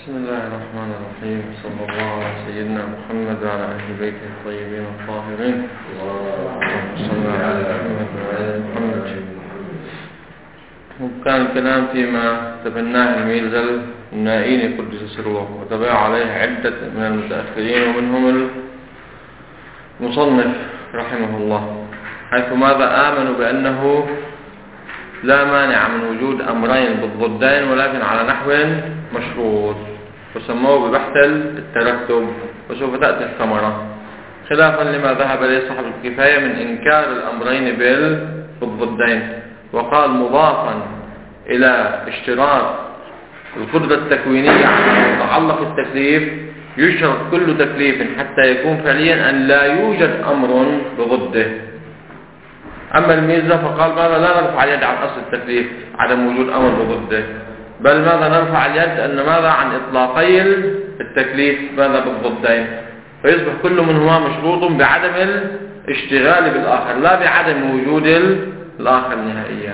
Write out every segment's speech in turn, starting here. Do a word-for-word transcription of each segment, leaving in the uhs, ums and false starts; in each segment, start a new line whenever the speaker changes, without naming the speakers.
بسم الله الرحمن الرحيم. صلى الله على سيدنا محمد وعلى أهل بيته الطيبين الطاهرين. صلى الله على محمد وعلى محمد. وكان الكلام فيما تبناه الميرزا النائيني قدس سره، وتبع عليه عدة من المتأخرين ومنهم المصنف رحمه الله، حيث ماذا آمنوا بأنه لا مانع من وجود أمرين بالضدين ولكن على نحو مشروط، وسموه ببحث الترتب، وسوف تأتي الثمرة، خلافا لما ذهب إليه صاحب الكفاية من إنكار الأمرين بالضدين. وقال مضافا إلى اشتراط القدرة التكوينية على متعلق التكليف، يشترط كل تكليف حتى يكون فعليا أن لا يوجد أمر بضده. أما الميرزا فقال ماذا لا نرفع اليد عن أصل التكليف عدم وجود أمر بضده، بل ماذا نرفع اليد أن ماذا عن إطلاقي التكليف ماذا بالضدين، فيصبح كل منهما مشروط بعدم الاشتغال بالآخر لا بعدم وجود الآخر نهائيا.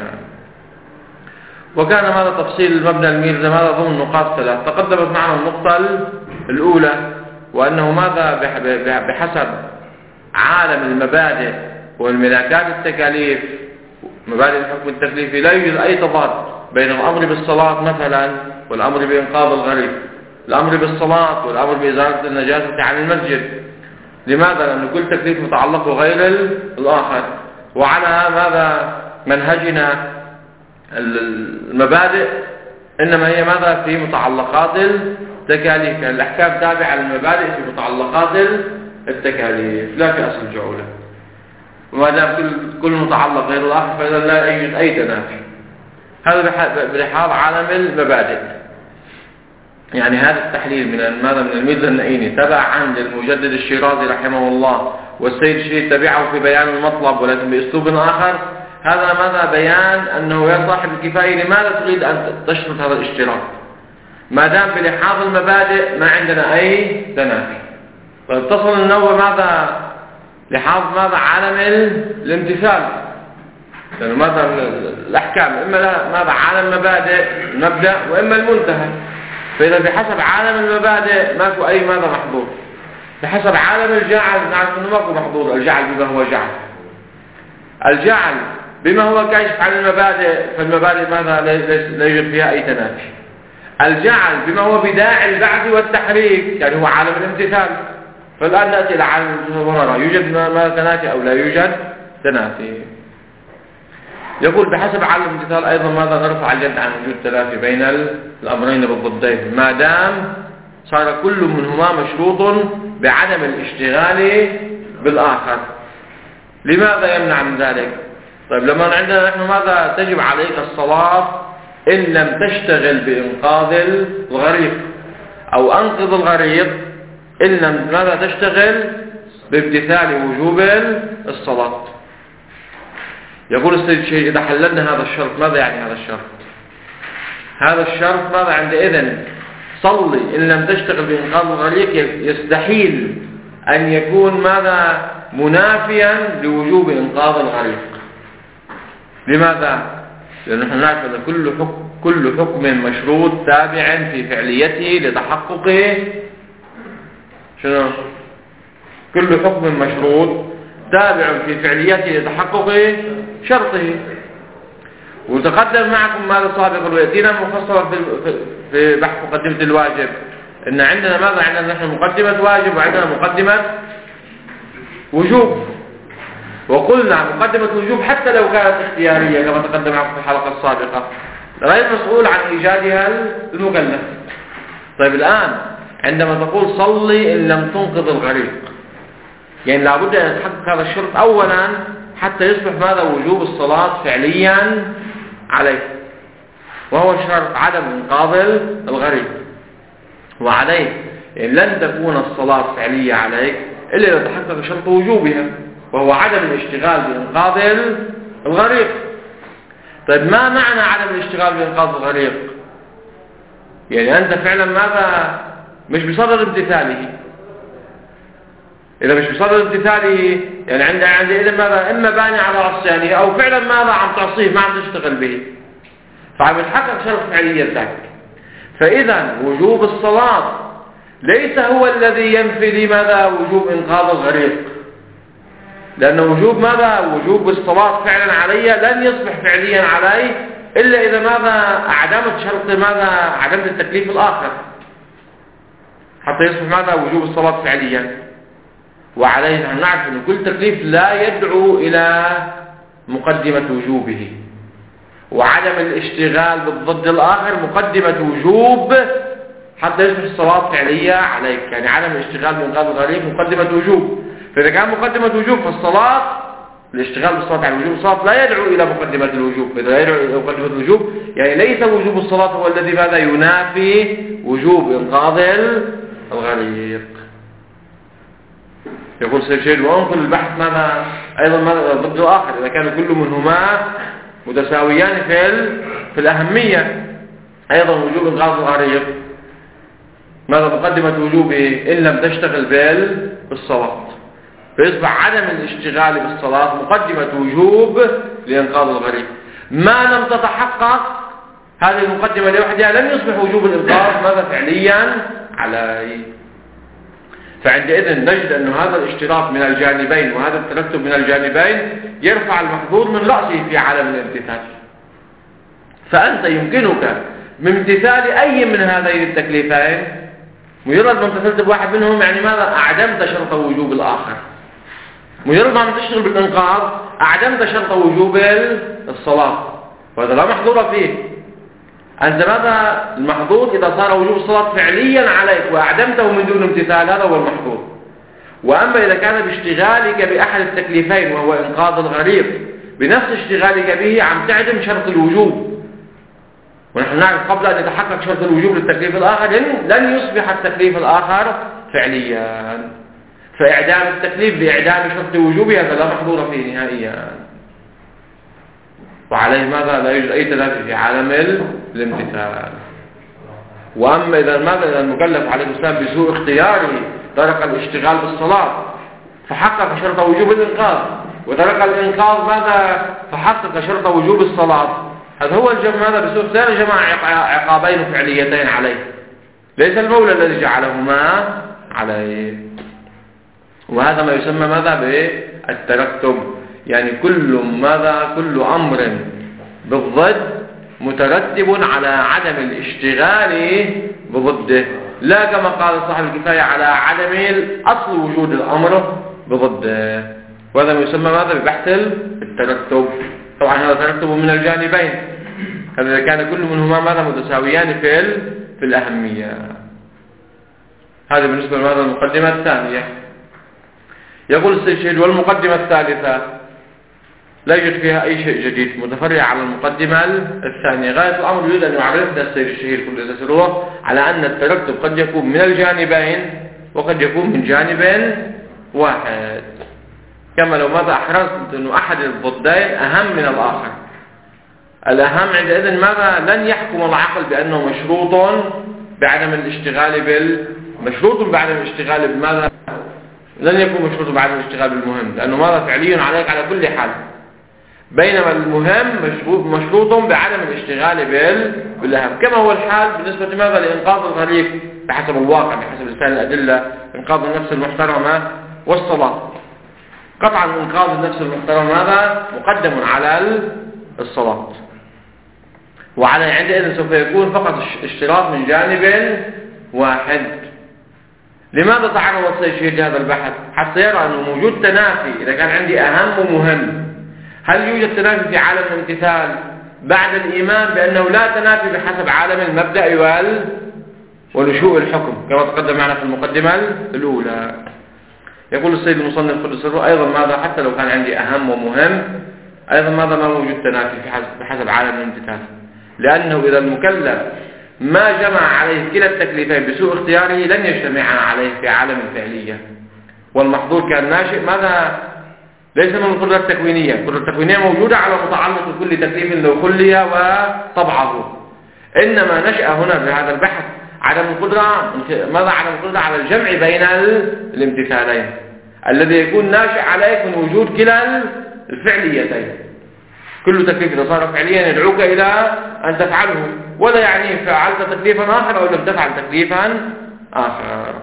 وكان هذا تفصيل مبنى الميرزا ماذا ضمن نقاط ثلاث تقدمت معنا. النقطة الأولى وأنه ماذا بحسب عالم المبادئ والملاكات التكاليف، مبادئ الحكم التكليفي، لا يوجد أي تضاد بين الأمر بالصلاة مثلا والأمر بإنقاذ الغريب، الأمر بالصلاة والأمر بإزالة النجاسة عن المسجد. لماذا؟ لأن كل تكليف متعلق غير الآخر. وعلى ماذا منهجنا المبادئ إنما هي ماذا في متعلقات التكاليف، يعني الأحكام تابعة للمبادئ في متعلقات التكاليف لا في أصل الجعولة. وما دام كل كل متعلق غير الآخر فإذا لا يوجد أي تنافي. هذا بلحاظ عالم المبادئ. يعني هذا التحليل من ماذا من الميرزا النائيني تبعا للمجدد الشيرازي رحمه الله، والسيد الشيخ تبعه في بيان المطلب ولكن بأسلوب آخر. هذا ماذا بيان أنه يا صاحب الكفاية لماذا تريد أن تشرط هذا الاشتراط ما دام بلحاظ المبادئ ما عندنا أي تنافي. فاتصل النوع ماذا لحاظ ماذا عالم الامتثال، لأنه ماذا الأحكام إما ماذا عالم مبادئ المبدأ وإما المنتهى. فإذا بحسب عالم المبادئ ماكو أي ماذا محظور، بحسب عالم الجعل نعرف أنه ماكو محظور. الجعل بما هو جعل، الجعل بما هو كاشف عن المبادئ، فالمبادئ ماذا لا يوجد فيها أي تنافي. الجعل بما هو بداعي البعث والتحريك، يعني هو عالم الامتثال. فالآن نأتي إلى عالم الامتثال، يوجد ما تنافي أو لا يوجد تنافي. يقول بحسب عالم الامتثال أيضا ماذا نرفع اليد عن وجود تنافي بين الأمرين بالضدين ما دام صار كل منهما مشروط بعدم الاشتغال بالآخر. لماذا يمنع من ذلك؟ طيب لما عندنا نحن ماذا تجب عليك الصلاة إن لم تشتغل بإنقاذ الغريق، أو أنقذ الغريق إن لم ماذا تشتغل بامتثال وجوب الصلاة. يقول السيد الشيخ إذا حللنا هذا الشرط ماذا يعني هذا الشرط؟ هذا الشرط ماذا عندئذ صلي إن لم تشتغل بإنقاذ الغريق يستحيل أن يكون ماذا منافيا لوجوب إنقاذ الغريق. لماذا؟ لأن نحن نعرف أن كل حكم كل حكم مشروط تابع في فعليته لتحقق شنو؟ كل حكم مشروط تابع في فعليته لتحقق شرطه. وتقدم معكم ماذا سابقا ويأتينا مفصلا في في بحث مقدمة الواجب إن عندنا ماذا عندنا نحن مقدمة واجب وعندنا مقدمة وجوب. وقلنا مقدمة وجوب حتى لو كانت اختيارية كما تقدم معكم في الحلقة السابقة غير مسؤول عن إيجادها المكلف. طيب الآن عندما تقول صلي إن لم تنقذ الغريق، يعني لابد أن يتحقق هذا الشرط أولا حتى يصبح ماذا وجوب الصلاة فعليا عليه، وهو شرط عدم إنقاذ الغريق. وعليه يعني لن تكون الصلاة فعلية عليك إلا إذا تحقق شرط وجوبها وهو عدم الاشتغال بإنقاذ الغريق. طيب ما معنى عدم الاشتغال بإنقاذ الغريق؟ يعني أنت فعلا ماذا مش بصدد امتثاله. إذا مش بصدد امتثاله يعني عند عندئذ ماذا إما باني على عصيانه أو فعلا ماذا عم تعصيه ما عم تشتغل به، فعم يتحقق شرط فعلية ذلك. فإذا وجوب الصلاة ليس هو الذي ينفي لماذا وجوب إنقاذ الغريق، لأن وجوب ماذا وجوب الصلاة فعلا علي لن يصبح فعليا علي إلا إذا ماذا أعدمت شرط ماذا عدمت التكليف الآخر حتى يصبح ماذا وجوب الصلاة فعليا. وعليه أن نعرف أن كل تكليف لا يدعو إلى مقدمة وجوبه، وعدم الاشتغال بالضد الآخر مقدمة وجوب حتى يصبح الصلاة فعلية عليك. يعني عدم الاشتغال بإنقاذ الغريق مقدمة وجوب، فإذا كان مقدمة وجوب فالصلاة الاشتغال بالصلاة على وجوب الصلاة لا يدعو إلى مقدمة الوجوب. فإذا يدعو إلى مقدمة الوجوب يعني ليس وجوب الصلاة هو الذي ماذا ينافي وجوب إنقاذ الغريق. يقول سيد وأنقل البحث ماذا أيضا ماذا ضد الآخر إذا كان كل منهما متساويان في في الأهمية. أيضا وجوب إنقاذ الغريق ماذا مقدمة وجوبه إن لم تشتغل بالصلاة، فيصبح عدم الاشتغال بالصلاة مقدمة وجوب لإنقاذ الغريق. ما لم تتحقق هذه المقدمة لوحدها لن يصبح وجوب الإنقاذ ماذا فعليا عليه. فعندئذ نجد أن هذا الاشتراك من الجانبين وهذا الترتب من الجانبين يرفع المحظور من رأسه في عالم الامتثال. فأنت يمكنك من امتثال أي من هذين التكليفين مجرد ما امتثلت بواحد منهم يعني ماذا أعدمت شرط وجوب الآخر. مجرد ما تشتغل بالإنقاذ أعدمت شرط وجوب الصلاة، وهذا لا محظور فيه. أنت ماذا المحظور إذا صار وجوب الصلاة فعليا عليك وأعدمته من دون امتثال، هذا هو المحظور. وأما إذا كان باشتغالك بأحد التكليفين وهو إنقاذ الغريق بنفس اشتغالك به عم تعدم شرط الوجوب، ونحن نعرف قبل أن يتحقق شرط الوجوب للتكليف الآخر لن يصبح التكليف الآخر فعليا. فإعدام التكليف بإعدام شرط وجوبه هذا لا محظور فيه نهائيا، وعليه ماذا لا يوجد أي تنافي في عالم الامتثال. وأما إذا ماذا إذا المكلف عليه السلام بسوء اختياره ترك الاشتغال بالصلاة فحقق شرط وجوب الإنقاذ، وترك الإنقاذ ماذا فحقق شرط وجوب الصلاة، هذا هو الجمع ماذا بسوء اختيار جمع عقابين فعليتين عليه، ليس المولى الذي جعلهما عليه. وهذا ما يسمى ماذا بالترتب، يعني كل ماذا كل أمر بالضد مترتب على عدم الاشتغال بضده، لا كما قال صاحب الكفاية على عدم أصل وجود الأمر بضده. وهذا ما يسمى ماذا ببحث الترتب. طبعا هذا ترتب من الجانبين، إذا كان كل منهما ماذا متساويان في في الأهمية. هذا بالنسبة لماذا المقدمة الثانية. يقول السيد والمقدمة الثالثة لا يوجد فيها أي شيء جديد متفرع على المقدمة الثانية. غاية الأمر يريد أن يعرفنا السيد الشهير كل تسيره على أن الترتب قد يكون من الجانبين وقد يكون من جانب واحد، كما لو ماذا أحرزت أن أحد الضدين أهم من الآخر. الأهم عندئذ ماذا لن يحكم العقل بأنه مشروط بعدم الاشتغال بال مشروط بعدم الاشتغال بماذا لن يكون مشروط بعدم الاشتغال بالمهم، لأنه ماذا فعلي عليك على كل حال، بينما المهم مشروط بعدم الاشتغال بالأهم، كما هو الحال بالنسبة ماذا لإنقاذ الغريق بحسب الواقع بحسب لسان الأدلة. إنقاذ النفس المحترمة والصلاة، قطعا إنقاذ النفس المحترمة ماذا مقدم على الصلاة، وعلى عندئذ سوف يكون فقط اشتراط من جانب واحد. لماذا تعرض السيد هذا البحث؟ حتى يرى أنه موجود تنافي إذا كان عندي أهم ومهم. هل يوجد تنافي في عالم الامتثال بعد الإيمان بأنه لا تنافي بحسب عالم المبدأ وال ونشوء الحكم كما تقدم معنا في المقدمة الأولى. يقول السيد المصنف قدس سره أيضا ماذا حتى لو كان عندي أهم ومهم أيضا ماذا ما موجود تنافي بحسب عالم الامتثال، لأنه إذا المكلف ما جمع عليه كلا التكليفين بسوء اختياره لن يجتمعا عليه في عالم الفعلية. والمحظور كان ناشئ ماذا ليس من القدرة التكوينية، القدرة التكوينية موجودة على متعلق بكل تكليف لو خلي وطبعه، إنما نشأ هنا بهذا البحث عدم القدرة ماذا عدم القدرة على الجمع بين الامتثالين الذي يكون ناشئ عليه من وجود كلا الفعليتين. كل تكليف إذا صار فعليا يدعوك إلى أن تفعله، ولا يعني فعلت تكليفا آخر أو لم تفعل تكليفا آخر.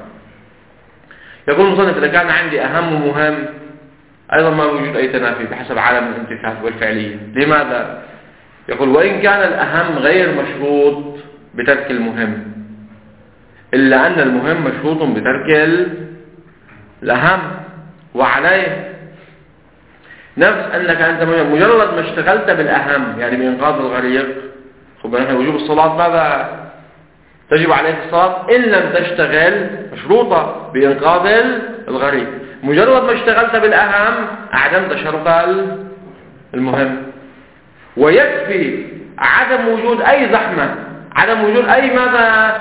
يقول المصنف: إذا كان عندي أهم ومهم أيضا ما وجود أي تنافي بحسب عالم الامتثال والفعلية. لماذا؟ يقول: وإن كان الأهم غير مشروط بترك المهم، إلا أن المهم مشروط بترك الأهم. وعليه نفس أنك أنت مجرد ما اشتغلت بالأهم، يعني بإنقاذ الغريق، خب وجوب الصلاة ماذا تجب عليك الصلاة؟ إن لم تشتغل مشروطة بإنقاذ الغريق. مجرد ما اشتغلت بالأهم أعدمت شرط المهم. ويكفي عدم وجود أي زحمة، عدم وجود أي ماذا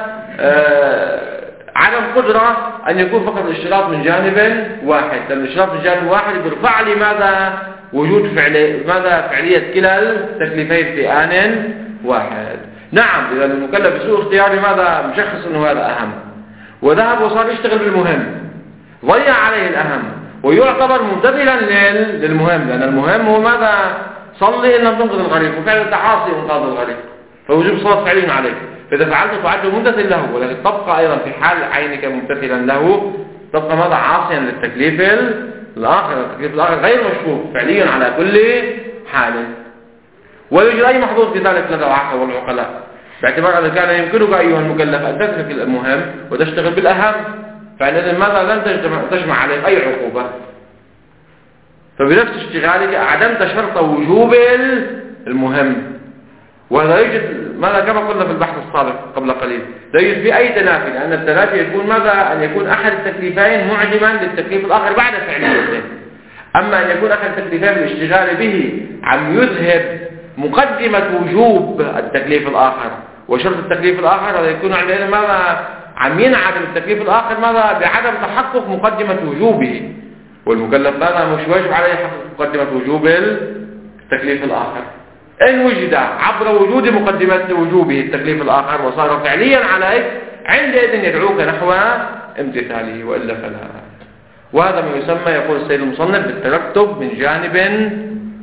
آه عدم قدرة أن يكون فقط الاشتراط من جانب واحد، لأن الاشتراط من جانب واحد يرفع لي ماذا وجود فعلي ماذا فعلية كلا التكليفين في آن واحد. نعم، إذا المكلف بسوء اختياري ماذا مشخص أنه هذا أهم وذهب وصار يشتغل بالمهم، ضيع عليه الأهم ويعتبر ممتثلا للمهم، لأن المهم هو ماذا صلي إن لم تنقذ الغريق، وفعل التعاصي إنقاذ الغريق، فوجوب الصلاة فعلي عليك. فإذا فعلت تعد ممتثل له، ولكن تبقى أيضا في حال عينك ممتثلا له تبقى ماذا عاصيا للتكليف الآخر. التكليف الآخر غير مشروط فعليا على كل حال. ولا يوجد أي محظور في ذلك لدى العقل والعقلاء، باعتبار أن كان يمكنك أيها المكلف أن تترك المهم وتشتغل بالأهم، فعندئذ ماذا لن تجمع, تجمع عليك أي عقوبة. فبنفس اشتغالك أعدمت شرط وجوب المهم. وهذا يوجد ماذا كما قلنا في البحث السابق قبل قليل، لا يوجد في أي تنافي، لأن التنافي يكون ماذا أن يكون أحد التكليفين معجما للتكليف الآخر بعد فعليته. أما أن يكون أحد التكليفين بالاشتغال به عم يذهب مقدمة وجوب التكليف الآخر وشرط التكليف الآخر، هذا يكون عندنا ماذا عم ينعدم التكليف الآخر ماذا بعدم تحقق مقدمة وجوبه، والمكلف ماذا مش واجب عليه يحقق مقدمة وجوب التكليف الآخر. إن وجد عبر وجود مقدمة وجوبه التكليف الآخر وصار فعليا عليك، عندئذ يدعوك نحو امتثاله، وإلا فلا. وهذا ما يسمى يقول السيد المصنف بالترتب من جانب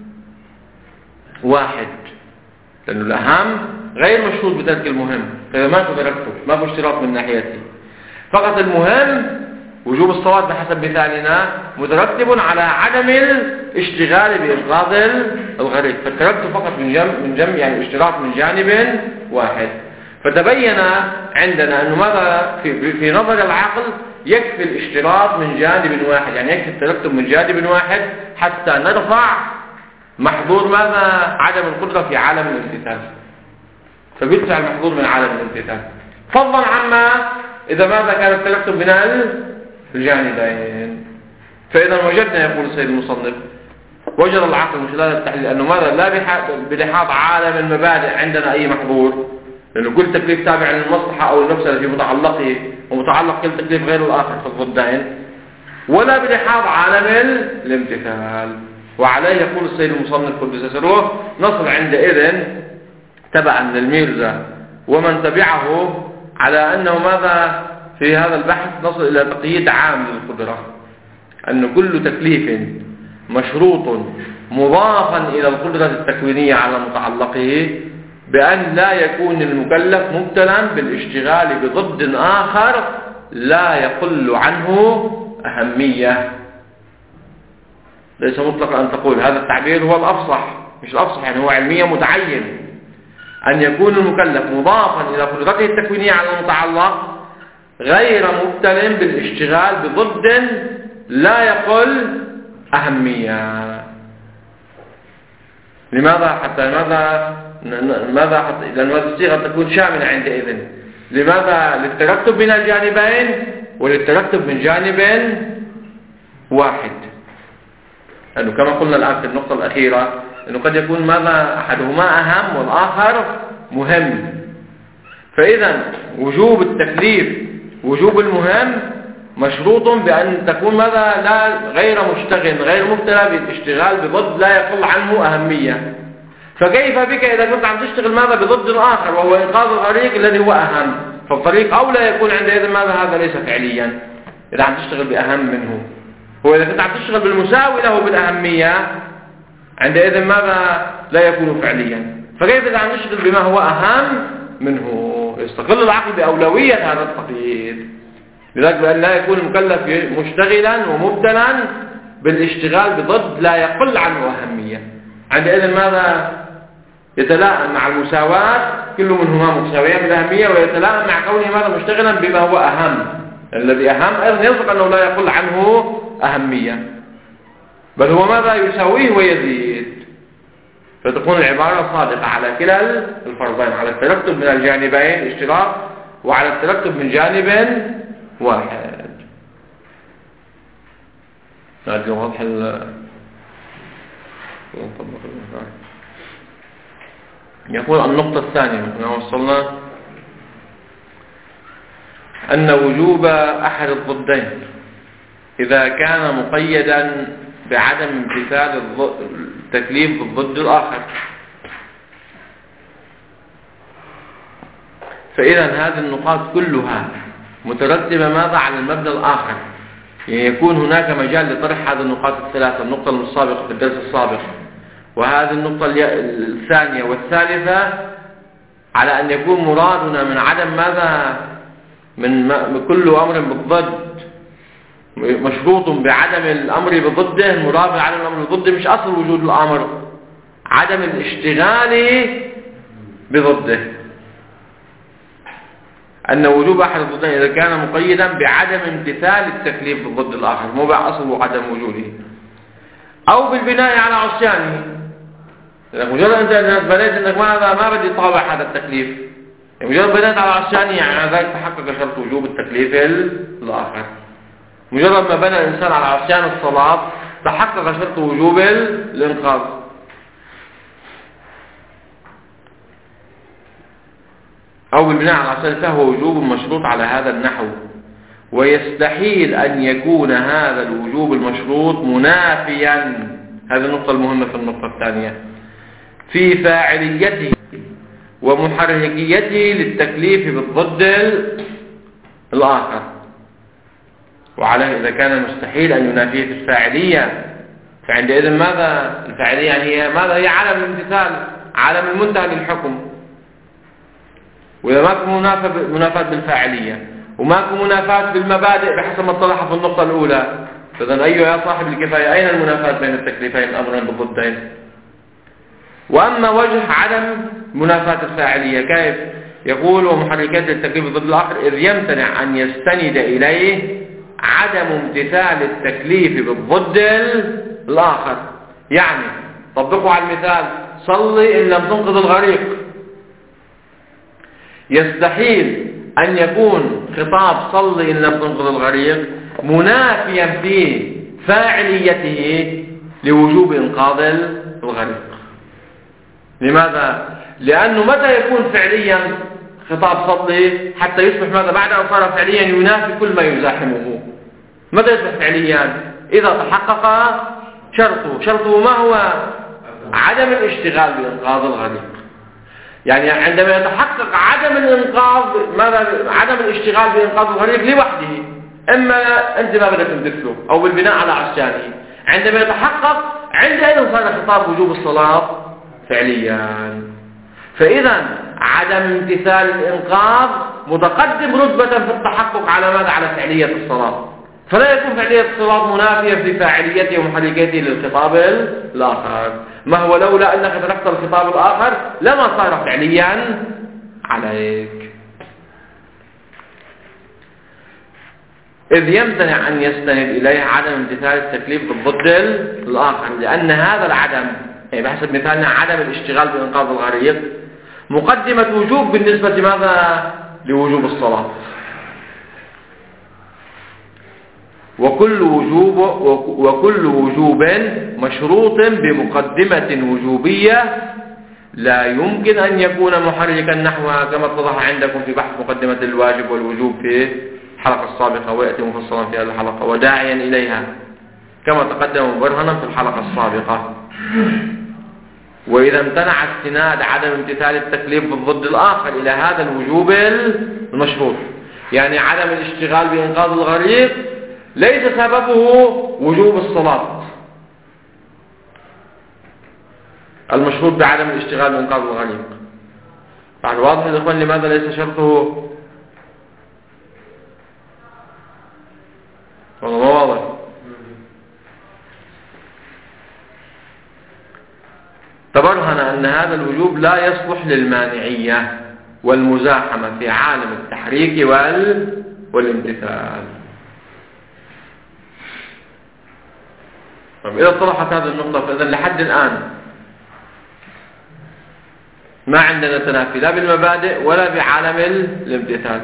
واحد، لأنه الأهم غير مشروط بترك المهم، فإذا ما في ترتب ما في اشتراط من ناحيته، فقط المهم وجوب الصلاة بحسب مثالنا مترتب على عدم الاشتغال بإنقاذ الغريق، فالترتب فقط من جنب من جنب يعني اشتراط من جانب واحد. فتبين عندنا أنه ماذا في, في نظر العقل يكفي الاشتراط من جانب واحد، يعني يكفي الترتب من جانب واحد حتى نرفع محظور ماذا عدم القدرة في عالم الامتثال، فبيدفع المحظور من عالم الامتثال، فضلا عما إذا ماذا كان الترتب من الجانبين. فإذا وجدنا يقول السيد المصنف وجد العقل من خلال التحليل أنه ماذا لا بلحاظ عالم المبادئ عندنا أي محظور، لأنه كل تكليف تابع للمصلحة أو المفسدة في متعلقه، ومتعلق كل تكليف غير الآخر في الضدين، ولا بلحاظ عالم الامتثال. وعليه يقول السيد المصنف قدس سره نصل عندئذ تبعا للميرزا ومن تبعه على أنه ماذا في هذا البحث نصل إلى تقييد عام للقدرة، أن كل تكليف مشروط مضافا إلى القدرة التكوينية على متعلقه بأن لا يكون المكلف مبتلا بالاشتغال بضد آخر لا يقل عنه أهمية. ليس مطلقا أن تقول هذا التعبير هو الأفصح، مش الأفصح يعني هو علميا متعين، أن يكون المكلف مضافا إلى قدرته التكوينية على المتعلق غير مبتل بالاشتغال بضد لا يقل أهمية. لماذا؟ حتى ماذا ماذا حتى لأن هذه الصيغة تكون شاملة عندئذ. لماذا؟ للترتب من الجانبين وللترتب من جانب واحد، لأنه كما قلنا الآن في النقطة الأخيرة أنه قد يكون ماذا أحدهما أهم والآخر مهم. فإذا وجوب التكليف وجوب المهم مشروط بأن تكون ماذا لا غير مشتغل غير مبتلى بالاشتغال بضد لا يقل عنه أهمية. فكيف بك إذا كنت عم تشتغل ماذا بضد آخر وهو إنقاذ الغريق الذي هو أهم، فالطريق أولى يكون عندئذ ماذا هذا ليس فعليا إذا عم تشتغل بأهم منه. هو إذا كنت عم تشتغل بالمساوي له بالأهمية عندئذ ماذا لا يكون فعليا. فكيف إذا نشغل بما هو أهم منه؟ يستقل العقل بأولوية هذا التقييد. لذلك بأن لا يكون المكلف مشتغلا ومبتلا بالاشتغال بضد لا يقل عنه أهمية. عندئذ ماذا؟ يتلائم مع المساواة، كل منهما متساويان بالأهمية، ويتلائم مع كونه ماذا؟ مشتغلا بما هو أهم. الذي أهم أيضا يصدق أنه لا يقل عنه أهمية، بل هو ماذا؟ يساويه ويزيد. فتكون العبارة صادقة على كلا الفرضين، على الترتب من الجانبين اشتراك، وعلى الترتب من جانب واحد. هذه واضح ال يقول النقطة الثانية هنا وصلنا أن وجوب أحد الضدين إذا كان مقيدا بعدم امتثال التكليف بالضد الآخر، فإذا هذه النقاط كلها مترتبة ماذا؟ على المبنى الآخر. يعني يكون هناك مجال لطرح هذه النقاط الثلاثة، النقطة السابقة في الدرس السابق وهذه النقطة الثانية والثالثة، على أن يكون مرادنا من عدم ماذا؟ من كل أمر بالضد مشروط بعدم الأمر بضده. المراد بعدم الأمر بضده مش أصل وجود الأمر، عدم الاشتغال بضده. أن وجوب أحد الضدين إذا كان مقيدا بعدم امتثال التكليف بالضد الآخر، مو بأصل عدم وجوده، أو بالبناء على عصيانه. مجرد أنت بنيت أنك ماذا؟ ما بدي طابع هذا التكليف، مجرد بنيت على عصيانه يعني ذلك تحقق شرط وجوب التكليف الآخر. مجرد ما بنى الإنسان على عصيان الصلاة تحقق شرط وجوب الإنقاذ. أو بالبناء على عصيان فهو وجوب مشروط على هذا النحو، ويستحيل أن يكون هذا الوجوب المشروط منافيا، هذه النقطة المهمة في النقطة الثانية، في فاعليته ومحركيته للتكليف بالضد الآخر. وعليه إذا كان مستحيل أن ينافيه في الفاعلية، فعندئذ ماذا؟ الفاعلية يعني هي ماذا؟ هي عالم الامتثال، عالم المنتهى للحكم. وإذا ماكو منافاة بالفاعلية وماكو منافاة بالمبادئ بحسب ما اطلع في النقطة الأولى، فإذن أيها يا صاحب الكفاية أين المنافاة بين التكليفين الأمرين بالضدين؟ وأما وجه عدم منافاة الفاعلية كيف؟ يقول ومحركات التكليف ضد الآخر إذ يمتنع أن يستند إليه عدم امتثال التكليف بالضد الآخر. يعني طبقوا على المثال، صلي إن لم تنقذ الغريق. يستحيل أن يكون خطاب صلي إن لم تنقذ الغريق منافيا في فاعليته لوجوب إنقاذ الغريق. لماذا؟ لأنه متى يكون فعليا خطاب صلي حتى يصبح ماذا؟ بعد أن صار فعليا ينافي كل ما يزاحمه. متى يصبح فعليا؟ إذا تحقق شرطه. شرطه ما هو؟ عدم الاشتغال بإنقاذ الغريق. يعني عندما يتحقق عدم الإنقاذ ماذا؟ عدم الاشتغال بإنقاذ الغريق لوحده، إما أنت ما بدك تمتثله أو بالبناء على عصيانه. عندما يتحقق عندئذ صار خطاب وجوب الصلاة فعليا. فإذا عدم امتثال الإنقاذ متقدم رتبة في التحقق على ماذا؟ على فعلية الصلاة. فلا يكون فعلية الصلاة منافية في فاعليته ومحركته للخطاب الآخر. ما هو لولا أنك تركت الخطاب الآخر لما صار فعليا عليك. إذ يمتنع أن يستند إليه عدم امتثال التكليف بالضد الآخر، لأن هذا العدم يعني بحسب مثالنا عدم الاشتغال بإنقاذ الغريق مقدمة وجوب بالنسبة ماذا؟ لوجوب الصلاة. وكل وجوب وكل وجوب مشروط بمقدمة وجوبية لا يمكن أن يكون محركا نحوها، كما اتضح عندكم في بحث مقدمة الواجب والوجوب في الحلقة السابقة، ويأتي مفصلا في هذه الحلقة وداعيا إليها كما تقدم مبرهنا في الحلقة السابقة. وإذا امتنع استناد عدم امتثال التكليف بالضد الآخر إلى هذا الوجوب المشروط، يعني عدم الاشتغال بإنقاذ الغريق، ليس سببه وجوب الصلاة، المشروط بعدم الاشتغال بإنقاذ الغريق. بعد واضح يا إخوان لماذا ليس شرطه؟ والله ما واضح. تبرهن أن هذا الوجوب لا يصلح للمانعية والمزاحمة في عالم التحريك وال... والامتثال. طيب إذا طرحت هذه النقطة فإذا لحد الآن ما عندنا تنافي لا بالمبادئ ولا بعالم الامتثال.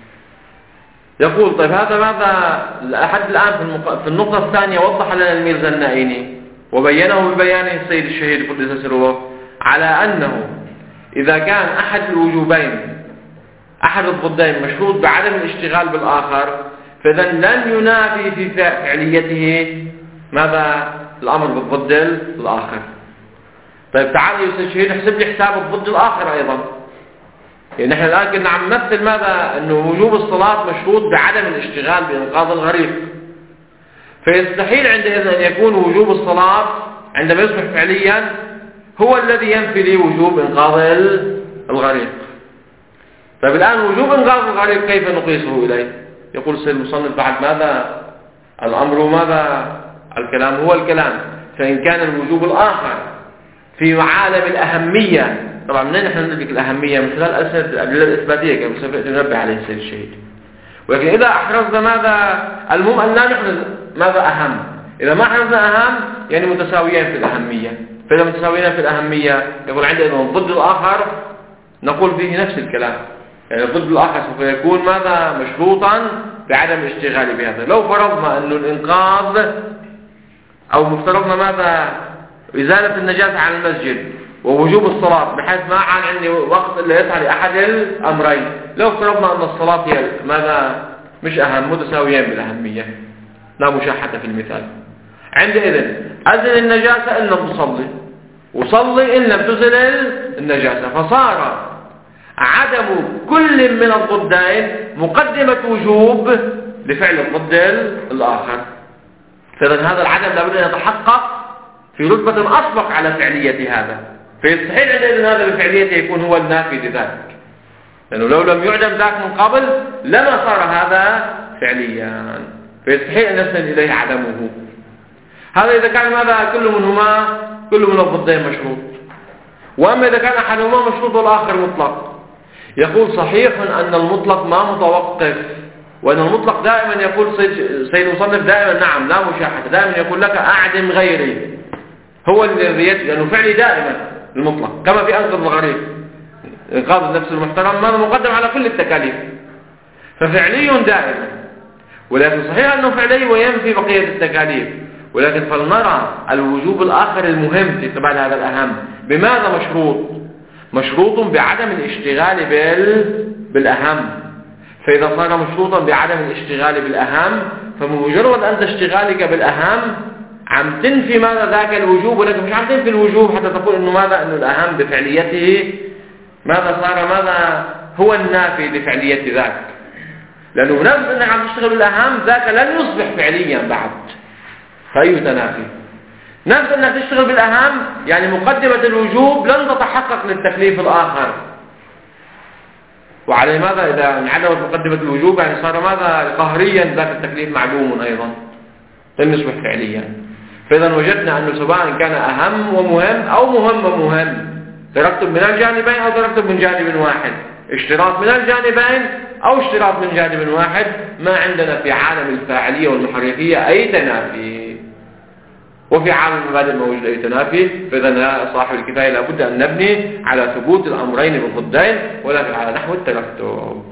يقول طيب هذا ماذا لحد الآن في, المق... في النقطة الثانية وضح لنا الميرزا النائيني وبينه ببيانه السيد الشهيد قدس سره على أنه إذا كان أحد الوجوبين أحد الضدين مشروط بعدم الاشتغال بالآخر فإذا لن ينافي في فعليته ماذا الأمر بالضد الآخر. طيب تعال يا أستاذ شهيد احسب لي حساب الضد الآخر أيضا. يعني نحن الآن كنا عم نمثل ماذا أنه وجوب الصلاة مشروط بعدم الاشتغال بإنقاذ الغريق، فيستحيل عندئذ أن يكون وجوب الصلاة عندما يصبح فعليا هو الذي ينفي لي وجوب إنقاذ الغريق. طيب الآن وجوب إنقاذ الغريق كيف نقيسه إليه؟ يقول السيد المصنف بعد ماذا الأمر ماذا الكلام هو الكلام. فإن كان الوجوب الآخر في عالم الأهمية، طبعا منين نحن ندرك الأهمية؟ من خلال الأدلة الإثباتية كما سوف ننبه عليه السيد الشهيد. ولكن إذا أحرزنا ماذا المهم أن لا نحرز ماذا أهم. إذا ما حرزنا أهم يعني متساويين في الأهمية، فإذا متساويين في الأهمية يقول عندنا ضد الآخر نقول فيه نفس الكلام. يعني ضد الآخر سوف يكون ماذا مشروطا بعدم الاشتغال بهذا. لو فرضنا أن الإنقاذ أو مفترضنا ماذا إزالة النجاسة عن المسجد ووجوب الصلاة بحيث ما عن عندي وقت إلا يسعى لأحد الأمرين، لو افترضنا أن الصلاة هي ماذا مش أهم متساويين بالأهمية لا مشاحة في المثال، عندئذ أزل النجاسة إن لم تصلي وصلي إن لم تزل النجاسة، فصار عدم كل من الضدين مقدمة وجوب لفعل الضد الآخر. فإذا هذا العدم لابد أن يتحقق في رتبة أسبق على فعلية هذا، فيستحيل عندئذ هذا بفعليته يكون هو النافي لذلك، لأنه لو لم يعدم ذاك من قبل لما صار هذا فعليا، فيستحيل أن يصل إليه عدمه. هذا إذا كان ماذا كل منهما كل من الضدين مشروط. وأما إذا كان أحدهما مشروط والآخر مطلق، يقول صحيح أن المطلق ما متوقف، وأن المطلق دائما يقول سيد المصنف دائما نعم لا مشاحة، دائما يقول لك أعدم غيري هو الذي يجب، لأنه فعلي دائما المطلق كما في أنقذ الغريق إنقاذ النفس المحترم ماذا مقدم على كل التكاليف، ففعلي دائما. ولكن صحيح أنه فعلي وينفي بقية التكاليف، ولكن فلنرى الوجوب الآخر المهم في طبعا هذا الأهم بماذا مشروط؟ مشروط بعدم الاشتغال بال... بالأهم. فإذا صار مشروطا بعدم الاشتغال بالأهم فمجرد أنت اشتغالك بالأهم عم تنفي ماذا ذاك الوجوب، ولكن مش عم تنفي الوجوب حتى تقول إنه ماذا إنه الأهم بفعليته ماذا صار ماذا هو النافي لفعلية ذاك، لأنه نفس أنك عم تشتغل بالأهم ذاك لن يصبح فعليا بعد، فأي تنافي. نفس أنك تشتغل بالأهم يعني مقدمة الوجوب لن تتحقق للتكليف الآخر، وعلى ماذا إذا انعدمت مقدمة الوجوب يعني صار ماذا قهريا ذاك التكليف معدوم أيضا لن يصبح فعليا. فإذا وجدنا أنه سواء كان أهم ومهم أو مهم ومهم، ترتب من الجانبين أو ترتب من جانب واحد، اشتراط من الجانبين أو اشتراط من جانب واحد، ما عندنا في عالم الفاعلية والمحركية أي تنافي، وفي عالم المبادئ ما وجد أي تنافي. فإذا صاحب الكفاية لابد أن نبني على ثبوت الأمرين بالضدين ولكن على نحو الترتب.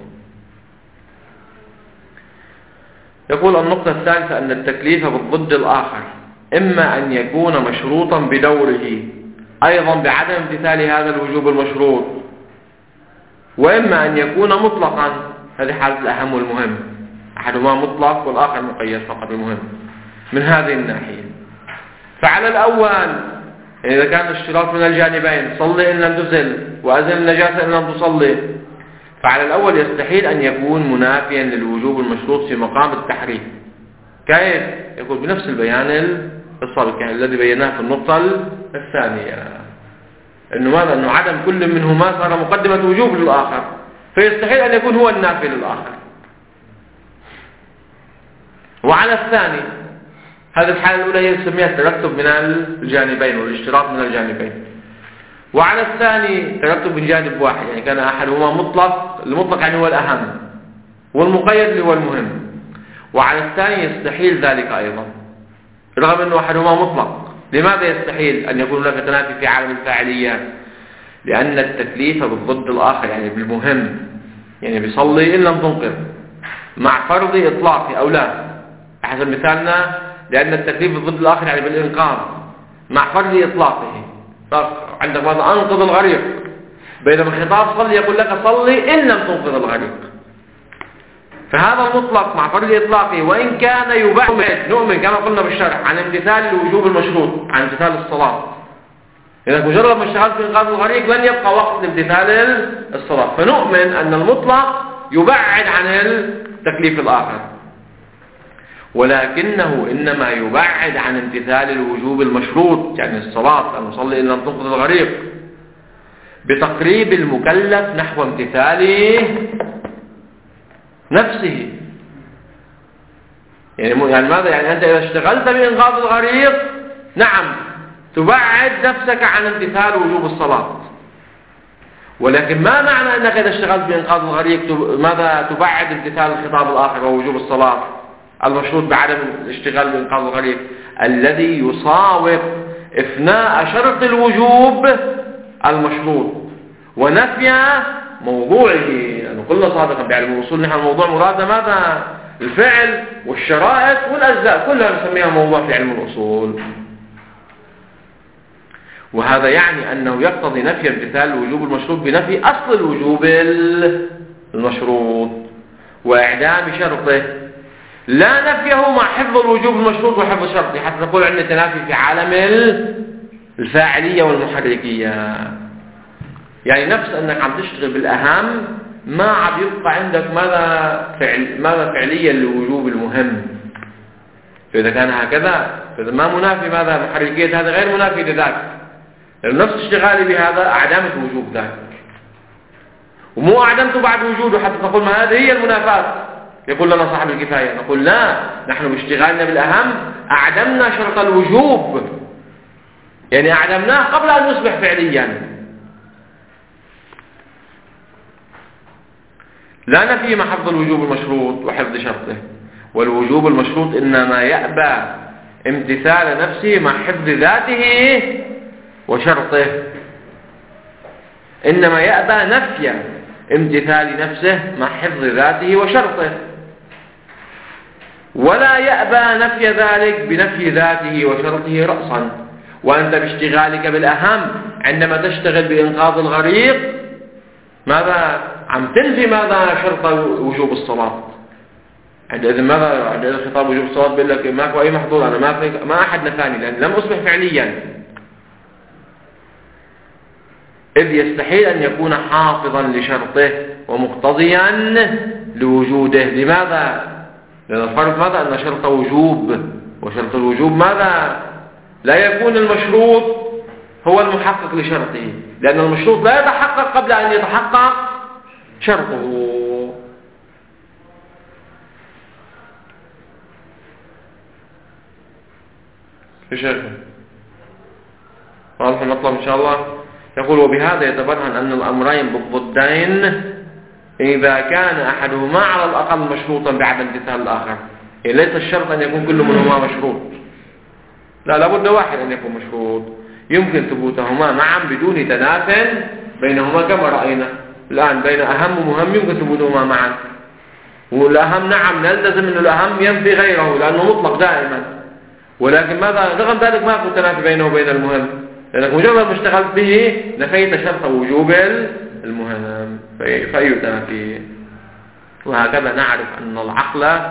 يقول النقطة الثالثة أن التكليف بالضد الآخر إما أن يكون مشروطا بدوره أيضا بعدم امتثال هذا الوجوب المشروط، وإما أن يكون مطلقا، هذه حالة الأهم والمهم، أحدهما مطلق والآخر مقيد فقط بالمهم من هذه الناحية. فعلى الأول إذا كان الاشتراط من الجانبين صلي إن لم تزل وأزل النجاسة إن لم تصلي، فعلى الأول يستحيل أن يكون منافيا للوجوب المشروط في مقام التحريم. كيف؟ يقول بنفس البيان السابق يعني الذي بيناه في النقطة الثانية. أنه ماذا؟ أنه عدم كل منهما صار مقدمة وجوب للآخر، فيستحيل أن يكون هو النافي للآخر. وعلى الثاني، هذه الحالة الأولى هي نسميها الترتب من الجانبين والاشتراط من الجانبين. وعلى الثاني ترتب من جانب واحد، يعني كان أحدهما مطلق، المطلق يعني هو الأهم، والمقيد اللي هو المهم. وعلى الثاني يستحيل ذلك أيضا رغم أنه أحدهما مطلق. لماذا يستحيل أن يكون هناك تنافي في عالم الفاعلية؟ لأن التكليف بالضد الآخر، يعني بالمهم، يعني بيصلي إن لم تنقذ مع فرض إطلاقي أو لا، حسب مثالنا، لأن التكليف بالضد الآخر يعني بالإنقاذ مع فرض إطلاقه. عندك ماذا؟ أنقذ الغريق، بينما الخطاب صلي يقول لك صلي إن لم تنقذ الغريق. فهذا المطلق مع فرض إطلاقه وإن كان يبعد نؤمن كما قلنا بالشرح عن امتثال الوجوب المشروط، عن امتثال الصلاة. إذا مجرد ما اشتغلت في إنقاذ الغريق لن يبقى وقت لامتثال الصلاة، فنؤمن أن المطلق يبعد عن التكليف الآخر، ولكنه إنما يبعد عن امتثال الوجوب المشروط، يعني الصلاة المصلي إن لم تنقذ الغريق، بتقريب المكلف نحو امتثال نفسه. يعني يعني ماذا؟ يعني أنت إذا اشتغلت بإنقاذ الغريق نعم تبعد نفسك عن امتثال وجوب الصلاة، ولكن ما معنى أنك إذا اشتغلت بإنقاذ الغريق ماذا؟ تبعد امتثال الخطاب الآخر ووجوب الصلاة المشروط بعدم الاشتغال بإنقاذ الغريق، الذي يصاوب إفناء شرط الوجوب المشروط ونفي موضوعه. لأنه قلنا سابقا بعلم الوصول نحن الموضوع مرادنا ماذا؟ الفعل والشرائط والأجزاء كلها نسميها موضوع في علم الوصول. وهذا يعني أنه يقتضي نفي امتثال الوجوب المشروط بنفي أصل الوجوب المشروط وإعدام شرطه، لا نفيه مع حفظ الوجوب المشروط وحفظ شرطه، حتى نقول عندنا تنافي في عالم الفاعلية والمحركية. يعني نفس أنك عم تشتغل بالأهم ما عم يبقى عندك ماذا فعل ماذا فعليا لوجوب المهم. فإذا كان هكذا فإذا ما منافي ماذا محركية، هذا غير منافي لذاك، لأن نفس اشتغالي بهذا أعدمت وجوب ذاك، ومو أعدمته بعد وجوده حتى تقول ما هذه هي المنافاة. يقول لنا صاحب الكفاية، نقول لا، نحن باشتغالنا بالأهم أعدمنا شرط الوجوب، يعني أعدمناه قبل أن يصبح فعليا. لا نفي مع حفظ الوجوب المشروط وحفظ شرطه، والوجوب المشروط إنما يأبى امتثال نفسه مع حفظ ذاته وشرطه، إنما يأبى نفي امتثال نفسه مع حفظ ذاته وشرطه، ولا يأبى نفي ذلك بنفي ذاته وشرطه رأسا. وأنت باشتغالك بالأهم عندما تشتغل بإنقاذ الغريق ماذا؟ عم تنفي ماذا؟ شرط وجوب الصلاة. عندئذ ماذا؟ عندئذ خطاب وجوب الصلاة بيقول لك ماكو أي محظور، أنا ما في ما أحد نفاني لأن لم أصبح فعليا، إذ يستحيل أن يكون حافظا لشرطه ومقتضيا لوجوده. لماذا؟ لأن الفرق ماذا؟ أن شرط وجوب، وشرط الوجوب ماذا؟ لا يكون المشروط هو المحقق لشرطه، لأن المشروط لا يتحقق قبل أن يتحقق شرطه. في شيخ واضح المطلب إن شاء الله. يقول وبهذا يتبرهن أن الأمرين بالضدين إذا كان أحدهما على الأقل مشروطا بعد امتثال الآخر، يعني ليس الشرط أن يكون كل منهما مشروط، لا، لابد واحد أن يكون مشروط، يمكن ثبوتهما معا بدون تناف بينهما كما رأينا الآن، بين أهم ومهم يمكن ثبوتهما معا، والأهم نعم نلتزم أن الأهم ينفي غيره لأنه مطلق دائما، ولكن ماذا رغم ذلك ما يكون تنافي بينه وبين المهم، لأنك مجرد ما اشتغلت به نفيت شرط وجوب المهم فأي تنافي. وهكذا نعرف أن العقل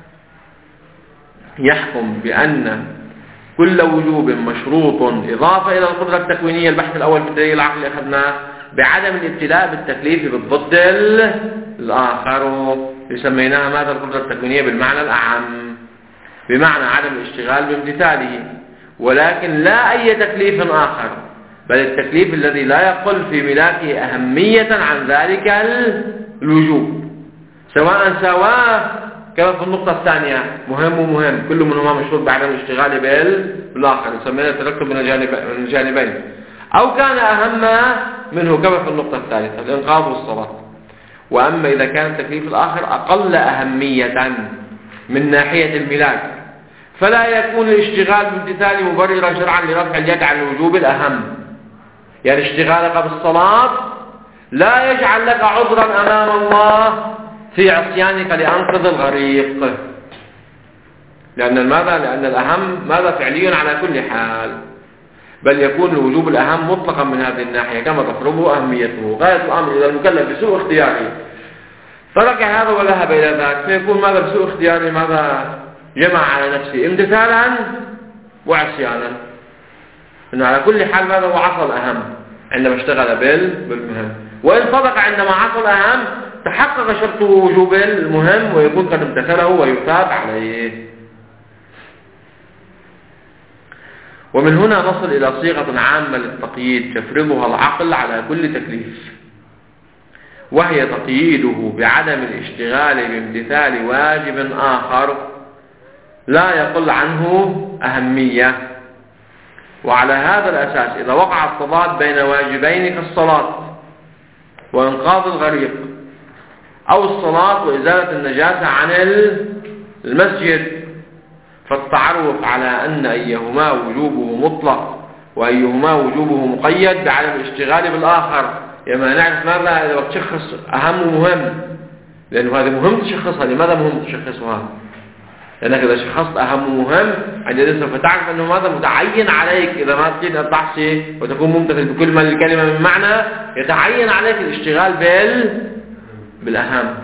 يحكم بأن كل وجوب مشروط إضافة إلى القدرة التكوينية. البحث الأول في الدليل العقلي أخذناه بعدم الابتلاء بالتكليف بالضد الآخر، سميناها ماذا؟ القدرة التكوينية بالمعنى الأعم، بمعنى عدم الاشتغال بامتثاله، ولكن لا أي تكليف آخر بل التكليف الذي لا يقل في ملاكه أهمية عن ذلك الوجوب، سواء سواه كما في النقطة الثانية مهم ومهم كل منهما مشروط بعدم الاشتغال بالآخر، نسميه التركب من الجانبين، أو كان أهم منه كما في النقطة الثالثة الإنقاذ والصلاة. وأما إذا كان التكليف الآخر أقل أهمية من ناحية الملاك فلا يكون الاشتغال بامتثال مبررا شرعا لرفع اليد عن الوجوب الأهم. يعني اشتغالك بالصلاة لا يجعل لك عذرا أمام الله في عصيانك لأنقذ الغريق، لأن ماذا؟ لأن الأهم ماذا فعلي على كل حال، بل يكون الوجوب الأهم مطلقا من هذه الناحية كما تفرضه أهميته. غاية الأمر إذا المكلف بسوء اختياره ترك هذا وذهب إلى ذاك فيكون ماذا بسوء اختياره؟ ماذا جمع على نفسه امتثالا وعصيانا، إنه على كل حال ماذا هو عصى الأهم عندما اشتغل بالمهم، وإن صدق عندما عصى الأهم تحقق شرط وجوب المهم ويكون قد امتثله ويثاب عليه. ومن هنا نصل إلى صيغة عامة للتقييد تفرضها العقل على كل تكليف، وهي تقييده بعدم الاشتغال بامتثال واجب آخر لا يقل عنه أهمية. وعلى هذا الأساس إذا وقع التضاد بين واجبين كالصلاة وإنقاذ الغريق أو الصلاة وإزالة النجاسة عن المسجد، فالتعرف على أن أيهما وجوبه مطلق وأيهما وجوبه مقيد بعدم الاشتغال بالآخر. يعني نعرف ماذا إذا تشخص أهم ومهم، لأنه هذا مهم تشخصها. لماذا مهم تشخصها؟ لأنك إذا شخصت أهم ومهم عندئذ سوف تعرف أنه ماذا متعين عليك إذا ما تريد أن تحصي وتكون ممتثل بكل ما الكلمة من معنى، يتعين عليك الاشتغال بال بالأهم.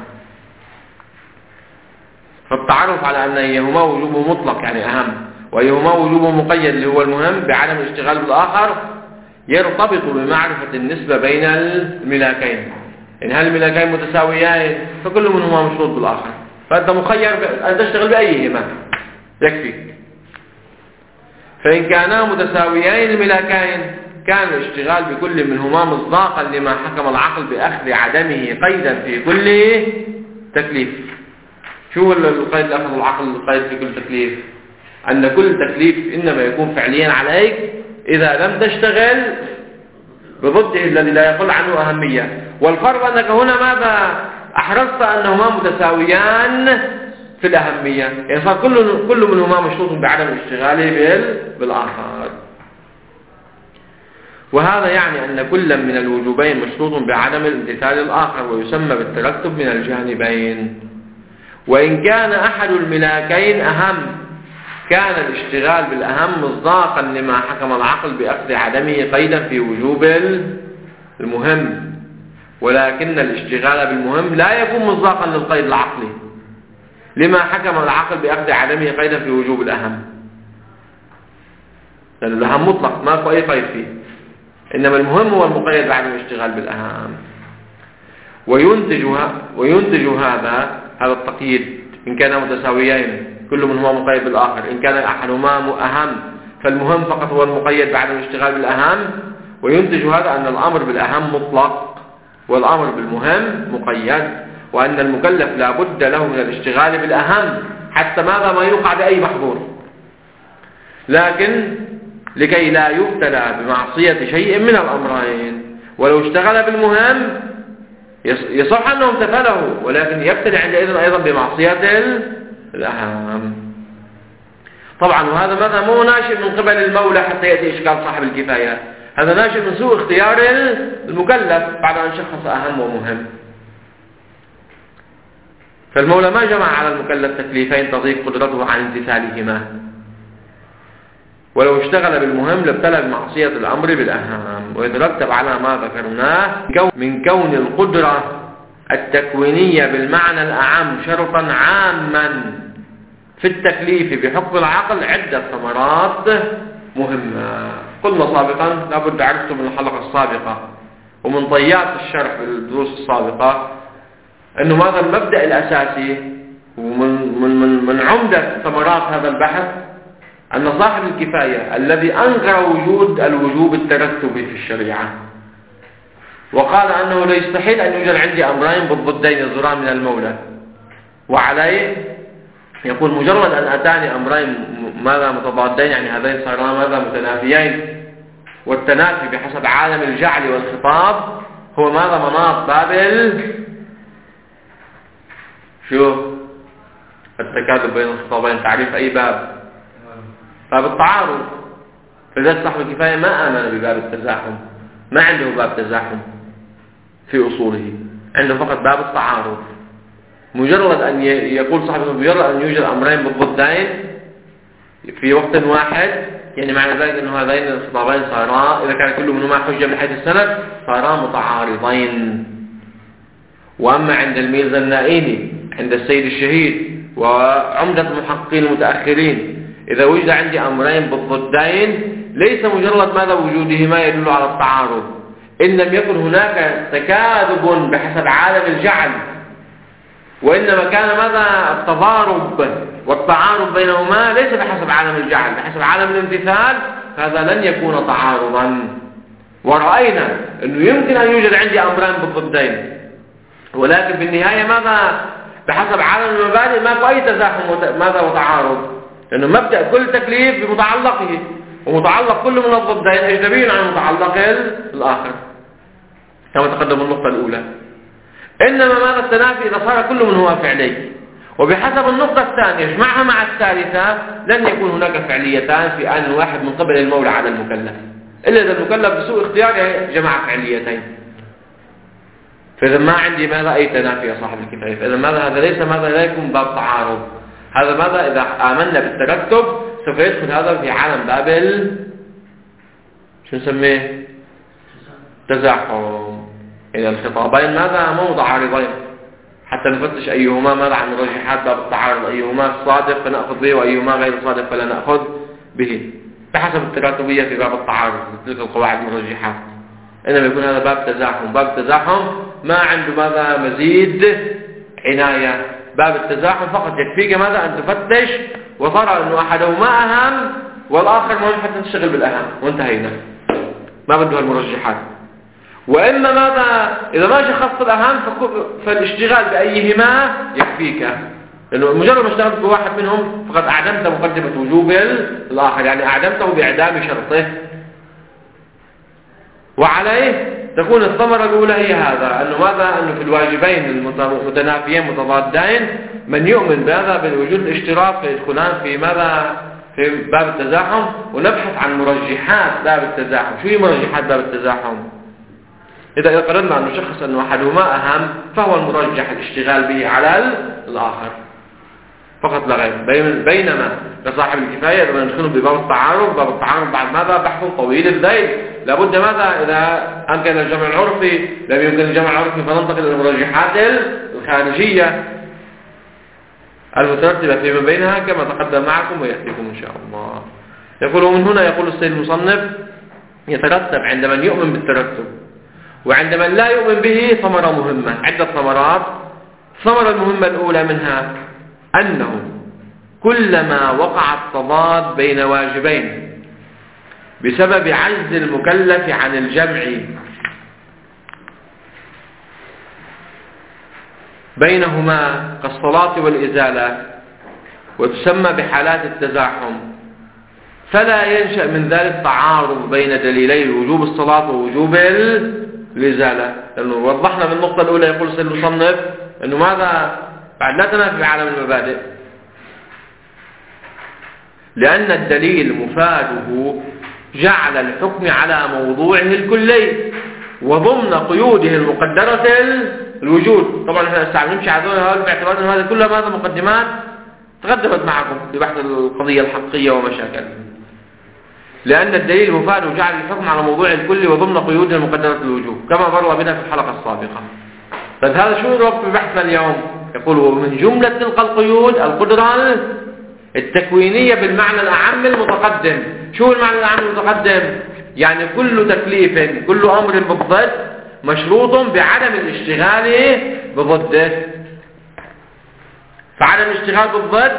فالتعرف على أن أيهما وجوبه مطلق يعني أهم وأيهما وجوبه مقيد اللي هو المهم بعدم الاشتغال بالآخر يرتبط بمعرفة النسبة بين الملاكين. إن هل الملاكين متساويين فكل منهما مشروط بالآخر، فأنت مخير أن تشتغل بأيهما يكفي. فإن كانا متساويين الملاكين كان الاشتغال بكل منهما مصداقا لما حكم العقل بأخذ عدمه قيدا في كل تكليف. شو القيد اللي أخذ العقل القيد في كل تكليف؟ أن كل تكليف إنما يكون فعليا عليك إذا لم تشتغل بضده الذي لا يقل عنه أهمية. والفرق أنك هنا ماذا أحرصت أنهما متساويان في الأهمية، يعني صار كل كل منهما مشروط بعدم الاشتغال بالآخر. وهذا يعني أن كل من الوجوبين مشروط بعدم الامتثال الآخر ويسمى بالترتب من الجانبين. وإن كان أحد الملاكين أهم كان الاشتغال بالأهم مصداقا لما حكم العقل بأخذ عدمه قيدا في وجوب المهم، ولكن الاشتغال بالمهم لا يكون مصداقا للقيد العقلي لما حكم العقل بأخذ عدمه قيدا في وجوب الأهم، لأن الأهم مطلق ما في أي قيد فيه، إنما المهم هو المقيد بعد الاشتغال بالأهم. وينتج وينتج هذا هذا التقييد إن كان متساويين كل منهما مقيد بالآخر. إن كان أحدهما أهم فالمهم فقط هو المقيد بعد الاشتغال بالأهم. وينتج هذا أن الأمر بالأهم مطلق والأمر بالمهم مقيد، وأن المكلف لا بد له من الاشتغال بالأهم حتى ماذا ما يوقع بأي محظور، لكن لكي لا يبتلى بمعصية شيء من الأمرين. ولو اشتغل بالمهم يصح أنه امتثله، ولكن يبتلى عندئذ أيضا بمعصية الأهم. طبعا وهذا ماذا مو ناشئ من قبل المولى حتى يأتي إشكال صاحب الكفاية، هذا ناشئ من سوء اختيار المكلف بعد أن شخص أهم ومهم. فالمولى ما جمع على المكلف تكليفين تضيق قدرته عن امتثالهما، ولو اشتغل بالمهم لابتلى بمعصية الأمر بالأهم. ويترتب على ما ذكرناه من كون القدرة التكوينية بالمعنى الأعم شرطا عاما في التكليف بحكم العقل عدة ثمرات مهمة. قلنا سابقا لابد عرفتم من الحلقة السابقة ومن طيات الشرح بالدروس السابقة أنه هذا المبدأ الأساسي ومن من من من عمدة ثمرات هذا البحث أن صاحب الكفاية الذي أنكر وجود الوجوب الترتبي في الشريعة وقال أنه لا يستحيل أن يوجد عندي أمرين بالضدين يصدران من المولى، وعليه يقول مجرد أن أتاني أمرين ماذا متضادين، يعني هذين صارا ماذا متنافيين، والتنافي بحسب عالم الجعل والخطاب هو ماذا مناط بابل شو التكادل بين الخطابين. تعريف أي باب؟ باب التعارض. فلذلك صاحب الكفاية ما آمن بباب التزاحم، ما عنده باب تزاحم في أصوله، عنده فقط باب التعارض. مجرد أن يقول صاحب مجرد أن يوجد أمرين بالضدين في وقت واحد، يعني معنى ذلك أن هذين الخطابين صارا إذا كان كل منهما حجة من حيث السند صارا متعارضين. وأما عند الميرزا النائيني عند السيد الشهيد وعمدة المحققين المتأخرين إذا وجد عندي أمرين بالضدين ليس مجرد ماذا وجودهما يدل على التعارض، إن لم يكن هناك تكاذب بحسب عالم الجعل، وإنما كان ماذا التضارب والتعارض بينهما ليس بحسب عالم الجعل، بحسب عالم الامتثال، هذا لن يكون تعارضا. ورأينا أنه يمكن أن يوجد عندي أمرين بالضدين، ولكن في النهاية ماذا بحسب عالم المبادئ ما في أي تزاحم ماذا وتعارض، لأنه مبدأ كل تكليف بمتعلقه، ومتعلق كل من الضدين أجنبي عن المتعلق الآخر كما تقدم النقطة الأولى. إنما ماذا التنافي إذا صار كل من هو فعلي، وبحسب النقطة الثانية اجمعها مع الثالثة لن يكون هناك فعليتان في آن واحد من قبل المولى على المكلف، إلا إذا المكلف بسوء اختياره جمع فعليتين. فإذا ما عندي ماذا أي تنافي يا صاحب الكفاية، فإذا ماذا هذا ليس ماذا لا يكون باب تعارض، هذا ماذا إذا آمنا بالترتب سوف يدخل هذا في عالم بابل شو نسميه تزاحم. إذا الخطابين ماذا مو متعارضين حتى نفتش أيهما ماذا عن مرجحات باب التعارض، أيهما صادق فنأخذ به وأيهما غير صادق فلا نأخذ به بحسب التراتبية في باب التعارض تلك القواعد المرجحات. إنما يكون هذا باب تزاحم، باب التزاحم ما عنده ماذا مزيد عناية، باب التزاحم فقط يكفيك ماذا أن تفتش وترى أنه أحدهما أهم والآخر مهم حتى تشتغل بالأهم وانتهينا، ما بده المرجحات. وإما ماذا إذا ما شخصت الأهم فالاشتغال بأيهما يكفيك، لأنه مجرد ما اشتغلت بواحد منهم فقد أعدمت مقدمة وجوب الآخر، يعني أعدمته بإعدام شرطه. وعليه تكون الثمرة الأولى هي هذا أنه ماذا أنه في الواجبين المتنافيين متضادين من يؤمن بهذا بالوجود الاشتراك فيدخلان في ماذا في باب التزاحم، ونبحث عن مرجحات باب التزاحم. شو هي مرجحات باب التزاحم؟ إذا قررنا أن نشخص أنه أحدهما أهم فهو المرجح الاشتغال به على الآخر فقط لا غير. بينما لصاحب الكفاية لما ندخل بباب التعارض، باب التعارض بعد ماذا بحث طويل الذيل، لابد ماذا إذا أمكن الجمع العرفي لم يمكن الجمع العرفي فننتقل إلى المرجحات الخارجية المترتبة فيما بينها كما تقدم معكم ويأتيكم إن شاء الله. يقول ومن هنا يقول السيد المصنف يترتب عند من يؤمن بالترتب وعند من لا يؤمن به ثمرة مهمة، عدة ثمرات. الثمرة المهمة الأولى منها أنه كلما وقع التضاد بين واجبين بسبب عجز المكلف عن الجمع بينهما كالصلاة والإزالة وتسمى بحالات التزاحم، فلا ينشأ من ذلك تعارض بين دليلي وجوب الصلاة ووجوب الإزالة. لأنه وضحنا من النقطة الأولى يقول السيد المصنف أنه ماذا بعد لا تنافي في عالم المبادئ، لأن الدليل مفاده جعل الحكم على موضوعه الكلي وضمن قيوده المقدرة الوجود. طبعا احنا نستعمل نمشي على هذول باعتبار أن هذه كلها ماذا مقدمات تقدمت معكم في بحث القضية الحقية ومشاكل. لأن الدليل مفاده جعل الحكم على موضوعه الكلي وضمن قيوده المقدرة الوجود كما مر بنا في الحلقة السابقة. فهذا شو الربط في بحثنا اليوم؟ يقول ومن جملة تلك القيود القدرة التكوينية بالمعنى الأعم المتقدم. شو المعنى الأعم المتقدم؟ يعني كل تكليف كل أمر بالضد مشروط بعدم الاشتغال بضده. فعدم الاشتغال بالضد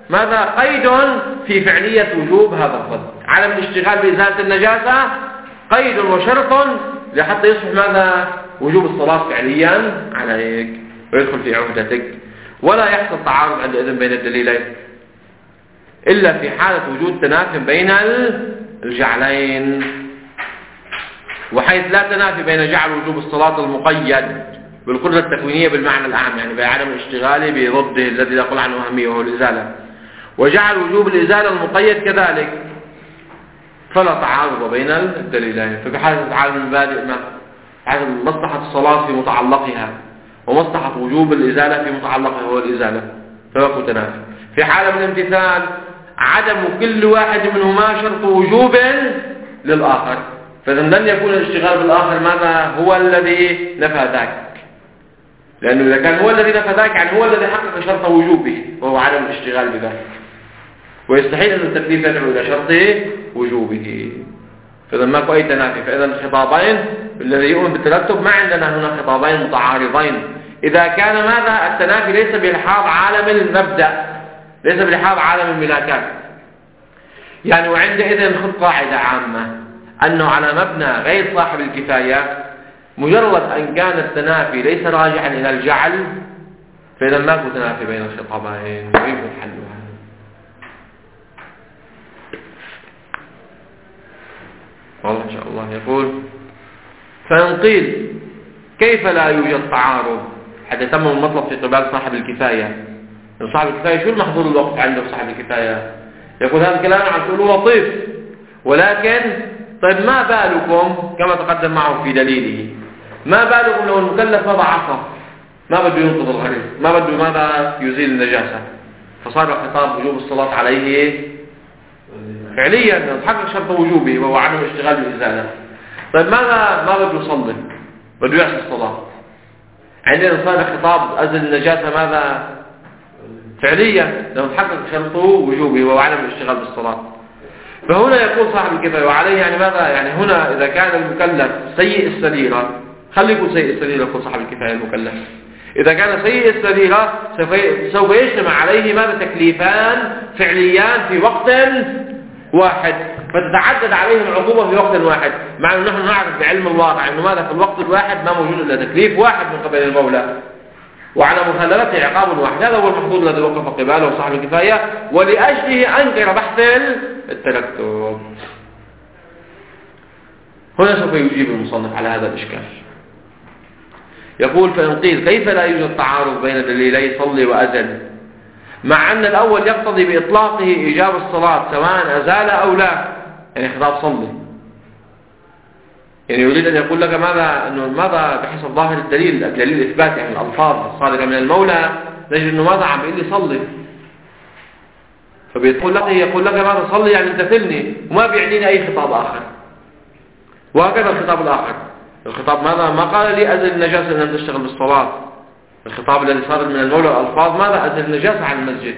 ماذا قيد في فعلية وجوب هذا الرد. عدم الاشتغال بإزالة النجاسة قيد وشرط لحتى يصبح ماذا وجوب الصلاة فعليا عليك ويدخل في عهدتك. ولا يحصل تعارض عندئذ بين الدليلين إلا في حالة وجود تنافي بين الجعلين، وحيث لا تنافي بين جعل وجوب الصلاة المقيد بالقدرة التكوينية بالمعنى الأعم، يعني بعدم الاشتغال بضده الذي يقول عنه أهمية وهو الإزالة، وجعل وجوب الإزالة المقيد كذلك، فلا تعارض بين الدليلين. ففي حالة تعارض المبادئ ما حالة مصلحة الصلاة في متعلقها ومصلحة وجوب الإزالة في متعلقها هو الإزالة فيكون تنافي. في حالة من الامتثال عدم كل واحد منهما شرط وجوب للآخر، فإذا لن يكون الاشتغال بالآخر ماذا هو الذي نفى ذاك، لأنه إذا كان هو الذي نفى ذاك يعني هو الذي حقق شرط وجوبه وهو عدم الاشتغال بذاك، ويستحيل أن التكليف يدعو إلى شرط وجوبه. فإذا ماكو أي تنافي. فإذا الخطابين الذي يؤمن بالترتب ما عندنا هنا خطابين متعارضين إذا كان ماذا التنافي ليس بلحاظ عالم المبدأ، ليس بلحاظ عالم الملاكات. يعني وعندئذ خذ قاعدة عامة أنه على مبنى غير صاحب الكفاية مجرد أن كان التنافي ليس راجعا إلى الجعل فإذا ماكو تنافي بين الخطابين ويمكن حلها. والله إن شاء الله. يقول فإن قيل كيف لا يوجد تعارض حتى يتم المطلب في قبال صاحب الكفاية؟ صاحب الكفاية شو المحظور الوقت عنده صاحب الكفاية؟ يقول هذا الكلام عن تقوله لطيف، ولكن طيب ما بالكم كما تقدم معه في دليله، ما بالكم لو المكلف وضع عصا ما بده ينقض الغريب، ما بده ماذا يزيل النجاسة، فصار خطاب وجوب الصلاة عليه فعليا تحقق شرط وجوبه وهو عدم الاشتغال بالإزالة. طيب ماذا ما بده يصلي، بده يحصل الصلاة، عندنا صار خطاب أزل النجاسة ماذا فعليا لو تحقق شرطه وجوبه وهو عدم الاشتغال بالصلاة. فهنا يقول صاحب الكفاية وعليه يعني ماذا، يعني هنا إذا كان المكلف سيء السريرة، خلي يقول سيء السريرة، يقول صاحب الكفاية المكلف إذا كان سيء السريرة سوف يجتمع عليه ماذا تكليفان فعليان في وقت واحد، فتتعدد عليهم العقوبة في وقت واحد، مع أنه نحن نعرف بعلم الواقع أنه ماذا في الوقت الواحد ما موجود إلا تكليف واحد من قبل المولى، وعلى مخالفته عقاب واحد. هذا هو المحظوظ الذي وقف قباله صاحب الكفاية، ولأجله أنكر بحث الترتب. هنا سوف يجيب المصنف على هذا الإشكال. يقول فإن قيل كيف لا يوجد تعارض بين دليلي صلي وأزل، مع أن الأول يقتضي بإطلاقه إيجاب الصلاة سواء أزال أو لا، يعني خطاب صلي، يعني يريد أن يقول لك ماذا أنه ماذا بحسب ظاهر الدليل الدليل الإثبات، يعني الألفاظ الصادقة من المولى نجد أنه ماذا عم بيقول لي صلي، فبيقول لك يقول لك ماذا صلي يعني امتثلني وما بيعنيني أي خطاب آخر. وهكذا الخطاب الآخر، الخطاب ماذا ما قال لي أزل النجاسة أن تشتغل بالصلاة، الخطاب الذي صار من المولى الألفاظ ماذا أزل النجاسة عن المسجد.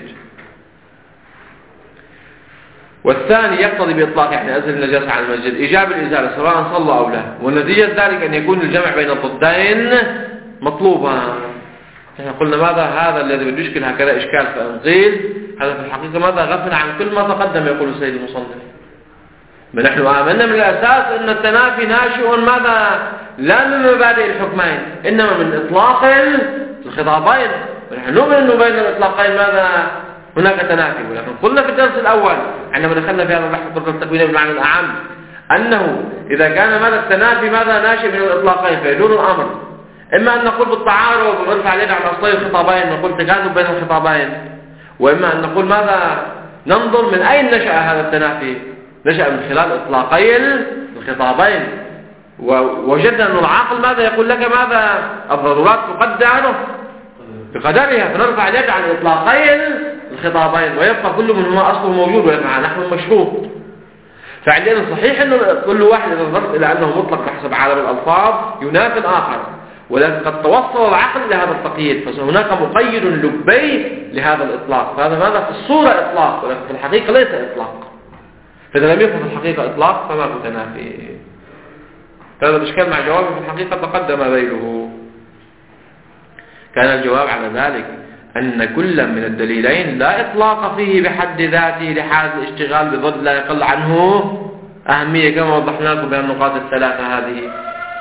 والثاني يقتضي بإطلاق يعني أزل النجاسة عن المسجد إيجاب الإزالة سواء صلى أو لا، والنتيجة ذلك أن يكون الجمع بين الضدين مطلوبا. احنا قلنا ماذا هذا الذي بده يشكل هكذا إشكال فإن قيل هذا في الحقيقة ماذا غفل عن كل ما تقدم يقول السيد المصنف. ما نحن آمنا من الأساس أن التنافي ناشئ ماذا لا من مبادئ الحكمين إنما من إطلاق الخطابين، ونحن نؤمن أنه بين الإطلاقين ماذا هناك تنافي. ولكن قلنا في الدرس الأول عندما دخلنا في هذا البحث القدرة التكوينية بالمعنى الأعم أنه إذا كان ماذا التنافي ماذا ناشئ من الإطلاقين فيدور الأمر إما أن نقول بالتعارض ونرفع اليد على أصلي الخطابين نقول تجاذب بين الخطابين، وإما أن نقول ماذا ننظر من أين نشأ هذا التنافي، نشأ من خلال إطلاقي الخطابين. ووجدنا أن العقل ماذا يقول لك ماذا الضرورات تقدر بقدرها، فنرفع اليد عن إطلاقي الخطابين ويبقى كل منهما أصله موجود ويقع نحو مشروط. فعندنا صحيح أن كل واحد إذا نظرت إلى أنه مطلق بحسب عالم الألفاظ ينافي الآخر، ولكن قد توصل العقل لهذا التقييد، فهناك مقيد لبي لهذا الإطلاق، فهذا ماذا في الصورة إطلاق ولكن في الحقيقة ليس إطلاق. فإذا لم يكن في الحقيقة إطلاق فما هو تنافي. هذا الإشكال مع جوابه في الحقيقة تقدم ذيله. كان الجواب على ذلك أن كل من الدليلين لا إطلاق فيه بحد ذاته لحال الاشتغال بضد لا يقل عنه أهمية، كما وضحنا لكم بالنقاط الثلاثة هذه.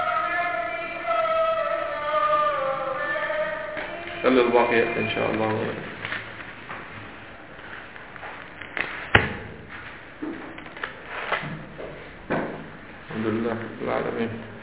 خلي الباقي إن شاء الله. الحمد لله رب العالمين.